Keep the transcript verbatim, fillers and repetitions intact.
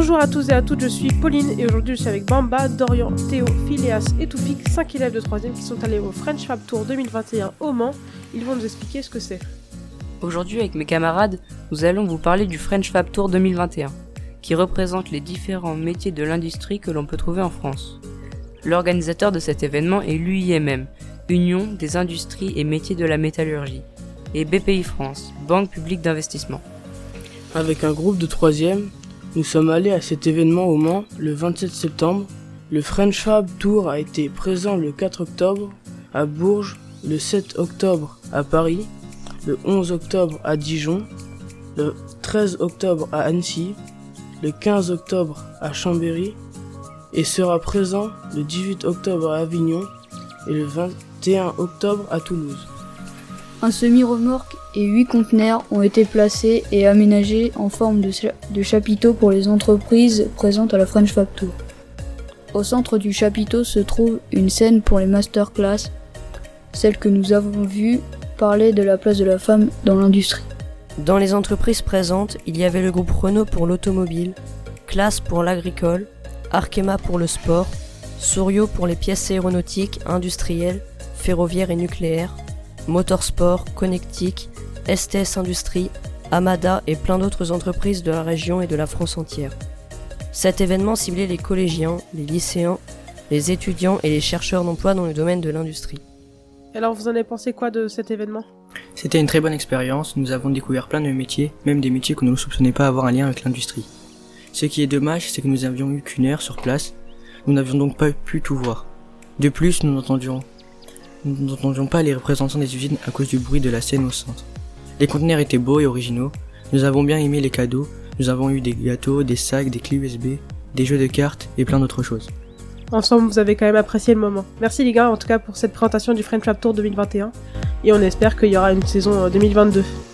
Bonjour à tous et à toutes, je suis Pauline et aujourd'hui je suis avec Bamba, Dorian, Théo, Phileas et Toufik, cinq élèves de troisième qui sont allés au French Fab Tour deux mille vingt et un au Mans. Ils vont nous expliquer ce que c'est. Aujourd'hui avec mes camarades, nous allons vous parler du French Fab Tour deux mille vingt et un, qui représente les différents métiers de l'industrie que l'on peut trouver en France. L'organisateur de cet événement est l'U I M M, Union des industries et métiers de la métallurgie, et B P I France, Banque publique d'investissement. Avec un groupe de troisième, nous sommes allés à cet événement au Mans le vingt-sept septembre. Le French Fab Tour a été présent le quatre octobre à Bourges, le sept octobre à Paris, le onze octobre à Dijon, le treize octobre à Annecy, le quinze octobre à Chambéry et sera présent le dix-huit octobre à Avignon et le vingt et un octobre à Toulouse. Un semi-remorque et huit conteneurs ont été placés et aménagés en forme de, cha- de chapiteaux pour les entreprises présentes à la French Fab Tour. Au centre du chapiteau se trouve une scène pour les masterclass, celle que nous avons vue parler de la place de la femme dans l'industrie. Dans les entreprises présentes, il y avait le groupe Renault pour l'automobile, Claas pour l'agricole, Arkema pour le sport, Souriau pour les pièces aéronautiques, industrielles, ferroviaires et nucléaires, Motorsport, Connectic, S T S Industrie, Amada et plein d'autres entreprises de la région et de la France entière. Cet événement ciblait les collégiens, les lycéens, les étudiants et les chercheurs d'emploi dans le domaine de l'industrie. Alors vous en avez pensé quoi de cet événement ? C'était une très bonne expérience, nous avons découvert plein de métiers, même des métiers que nous ne soupçonnait pas avoir un lien avec l'industrie. Ce qui est dommage, c'est que nous avions eu qu'une heure sur place, nous n'avions donc pas pu tout voir. De plus, nous n'entendions, nous n'entendions pas les représentants des usines à cause du bruit de la scène au centre. Les conteneurs étaient beaux et originaux, nous avons bien aimé les cadeaux, nous avons eu des gâteaux, des sacs, des clés U S B, des jeux de cartes et plein d'autres choses. Ensemble, vous avez quand même apprécié le moment. Merci les gars en tout cas pour cette présentation du French Fab Tour deux mille vingt et un et on espère qu'il y aura une saison deux mille vingt-deux.